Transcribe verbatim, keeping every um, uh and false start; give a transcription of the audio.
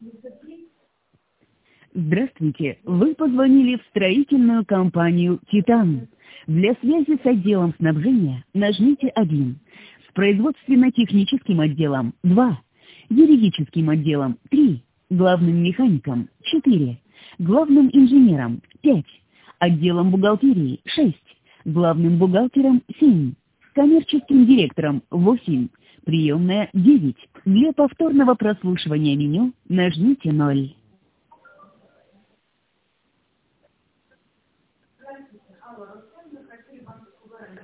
Здравствуйте, вы позвонили в строительную компанию «Титан». Для связи с отделом снабжения нажмите один, с производственно-техническим отделом два, юридическим отделом три, главным механиком четыре, главным инженером пять, отделом бухгалтерии шесть, главным бухгалтером семь, коммерческим директором восемь, приемная девять. Для повторного прослушивания меню нажмите ноль.